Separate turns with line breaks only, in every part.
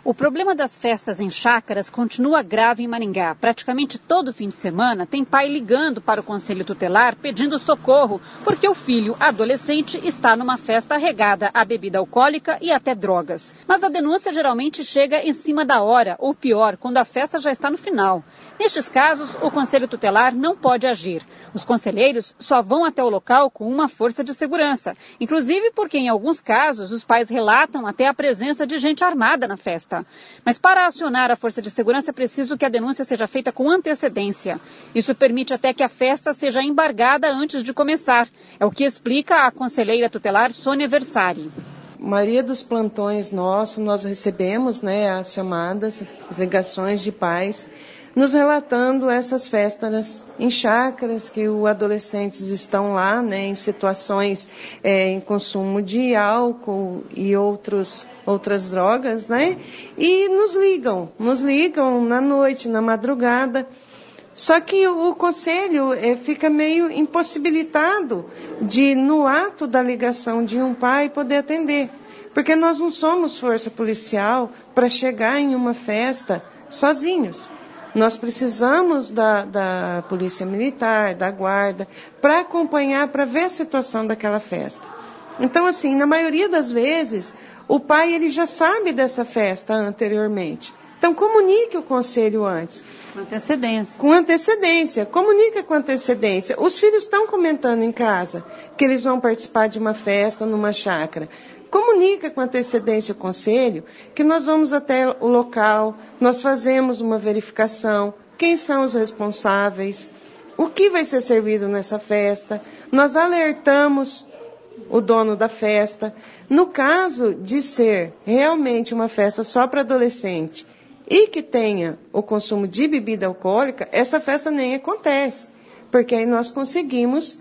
O problema das festas em chácaras continua grave em Maringá. Praticamente todo fim de semana tem pai ligando para o Conselho Tutelar pedindo socorro, porque o filho adolescente está numa festa regada a bebida alcoólica e até drogas. Mas a denúncia geralmente chega em cima da hora, ou pior, quando a festa já está no final. Nestes casos, o Conselho Tutelar não pode agir. Os conselheiros só vão até o local com uma força de segurança, inclusive porque em alguns casos os pais relatam até a presença de gente armada na festa. Mas para acionar a força de segurança é preciso que a denúncia seja feita com antecedência. Isso permite até que a festa seja embargada antes de começar. É o que explica a conselheira tutelar Sônia Versari.
A maioria dos plantões nossos, nós recebemos as chamadas, as ligações de pais, nos relatando essas festas em chácaras, que os adolescentes estão lá, em situações em consumo de álcool e outras drogas, e nos ligam na noite, na madrugada. Só que o conselho fica meio impossibilitado de, no ato da ligação de um pai, poder atender. Porque nós não somos força policial para chegar em uma festa sozinhos. Nós precisamos da polícia militar, da guarda, para acompanhar, para ver a situação daquela festa. Então, assim, na maioria das vezes, o pai ele já sabe dessa festa anteriormente. Então, comunique o conselho antes.
Com antecedência.
Com antecedência. Comunica com antecedência. Os filhos estão comentando em casa que eles vão participar de uma festa numa chácara. Comunica com antecedência o conselho que nós vamos até o local, nós fazemos uma verificação, quem são os responsáveis, o que vai ser servido nessa festa, nós alertamos o dono da festa. No caso de ser realmente uma festa só para adolescente e que tenha o consumo de bebida alcoólica, essa festa nem acontece, porque aí nós conseguimos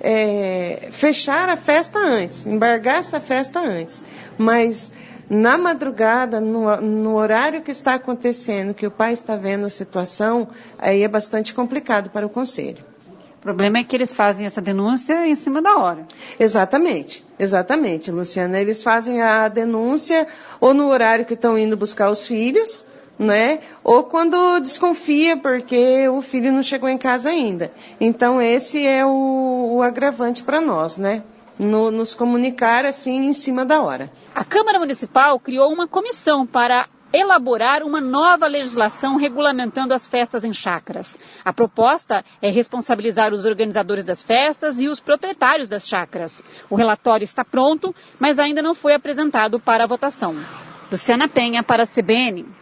fechar a festa antes, embargar essa festa antes. Mas na madrugada, no horário que está acontecendo, que o pai está vendo a situação, aí é bastante complicado para o conselho.
O problema é que eles fazem essa denúncia em cima da hora.
Exatamente, Luciana. Eles fazem a denúncia ou no horário que estão indo buscar os filhos, ou quando desconfia porque o filho não chegou em casa ainda. Então, esse é o agravante para nós, nos comunicar assim em cima da hora.
A Câmara Municipal criou uma comissão para elaborar uma nova legislação regulamentando as festas em chácaras. A proposta é responsabilizar os organizadores das festas e os proprietários das chácaras. O relatório está pronto, mas ainda não foi apresentado para a votação. Luciana Penha, para a CBN.